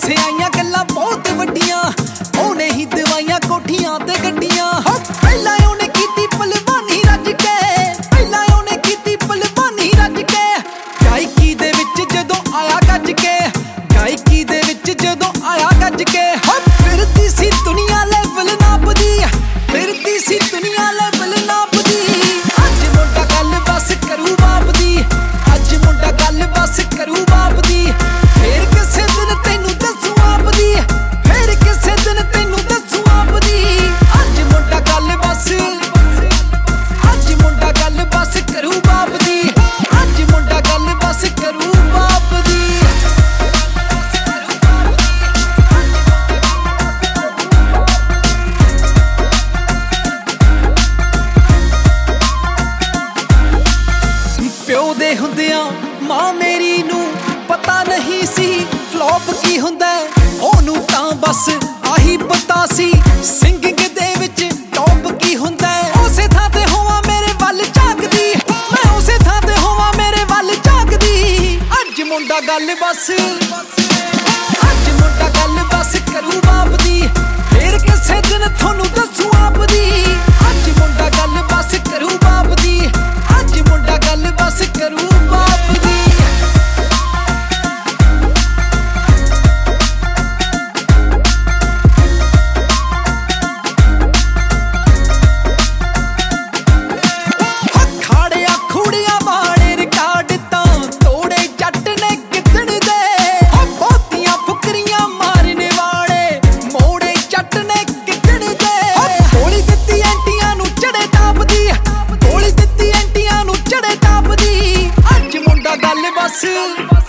ਇੱਥੇ ਆਈਆਂ ਗੱਲਾਂ ਬਹੁਤ ਵੱਡੀਆਂ, ਉਹਨੇ ਹੀ ਦਵਾਈਆਂ ਕੋਠੀਆਂ ਤੇ ਗੱਡੀਆਂ। ਪਹਿਲਾਂ ਉਹਨੇ ਕੀਤੀ ਭਲਵਾਨੀ ਰੱਜ ਕੇ, ਪਹਿਲਾਂ ਉਹਨੇ ਕੀਤੀ ਭਲਵਾਨੀ ਰੱਜ ਕੇ। ਗਾਇਕੀ ਦੇ ਵਿੱਚ ਜਦੋਂ ਆਇਆ ਗੱਜ ਕੇ, ਗਾਇਕੀ ਦੇ ਵਿੱਚ ਜਦੋਂ ਆਇਆ ਗੱਜ ਕੇ। ਫਿਰਦੀ ਸੀ ਦੁਨੀਆ ਲੈਵਲ ਨਾਪਦੀ, ਫਿਰਦੀ ਸੀ ਦੁਨੀਆ ਲੈਵਲ ਨਾਪਦੀ। ਅੱਜ ਮੁੰਡਾ ਗੱਲ ਬਸ ਕਰੂ ਬਾਪ ਦੀ, ਅੱਜ ਮੁੰਡਾ ਗੱਲ ਬਸ ਕਰੂ ਬਾਪ ਦੀ। ਫੇਰ ਕਿਸੇ ਦਿਨ ਤੈਨੂੰ ਦੱਸੂ ਆਪ ਦੀ, ਫੇਰ ਕਿਸੇ ਦਿਨ ਤੈਨੂੰ ਦੱਸੂ ਆਪ ਦੀ। ਅੱਜ ਮੁੰਡਾ ਗੱਲ ਬਸ, ਅੱਜ ਮੁੰਡਾ ਗੱਲ ਬਸ ਕਰੂ ਬਾਪ ਦੀ, ਅੱਜ ਮੁੰਡਾ ਗੱਲ ਬਸ ਕਰੂ ਬਾਪ ਦੀ। ਪਿਓ ਦੇ ਹੁੰਦਿਆਂ ਮਾਂ ਮੇਰੀ ਨੂੰ ਪਤਾ ਨਹੀਂ ਸੀ ਫਲॉप ਕੀ ਹੁੰਦਾ, ਉਹਨੂੰ ਤਾਂ ਬਸ ਆਹੀ ਪਤਾ ਸੀ ਸਿੰਗਿੰਗ ਦੇ ਵਿੱਚ ਟੌਪ ਕੀ ਹੁੰਦਾ। ਉਸੇ ਥਾਂ ਤੇ ਹੋਵਾਂ ਮੇਰੇ ਵੱਲ ਝਾਕਦੀ, ਮੈਂ ਉਸੇ ਥਾਂ ਤੇ ਹੋਵਾਂ ਮੇਰੇ ਵੱਲ ਝਾਕਦੀ। ਅੱਜ ਮੁੰਡਾ ਗੱਲ ਬਸ, ਅੱਜ ਮੁੰਡਾ ਗੱਲ ਬਸ ਕਰੂ ਬਾਪ ਦੀ, ਫੇਰ ਕਿਸੇ ਦਿਨ ਤੁਹਾਨੂੰ ਦੱਸੂ ਆਪ ਦੀ। ਅੱਜ ਮੁੰਡਾ ਗੱਲ ਬਸ ਕਰੂ ਬਾਪ ਦੀ, ਅੱਜ ਮੁੰਡਾ ਗੱਲ ਬਸ ਕਰੂ ਬਾਪ ਦੀ। ਖਾੜਿਆ ਖੂੜੀਆਂ ਵਾਲੇ ਰਿਕਾਰਡ ਤਾਂ ਤੋੜੇ ਜੱਟ ਨੇ ਕਿੱਦਣ ਦੇ। ਬਹੁਤੀਆਂ ਫੁਕਰੀਆਂ ਮਾਰਨ ਵਾਲੇ ਮੋੜੇ ਜੱਟ ਨੇ ਕਿੱਦਣ ਦੇ। ਗੋਲੀ ਦਿੱਤੀ ਐਂਟੀਆਂ ਨੂੰ ਚੜੇ ਟਾਪਦੀ, ਗੋਲੀ ਦਿੱਤੀ ਐਂਟੀਆਂ ਨੂੰ ਚੜੇ ਟਾਪਦੀ। ਅੱਜ ਮੁੰਡਾ ਗੱਲ ਬਸ।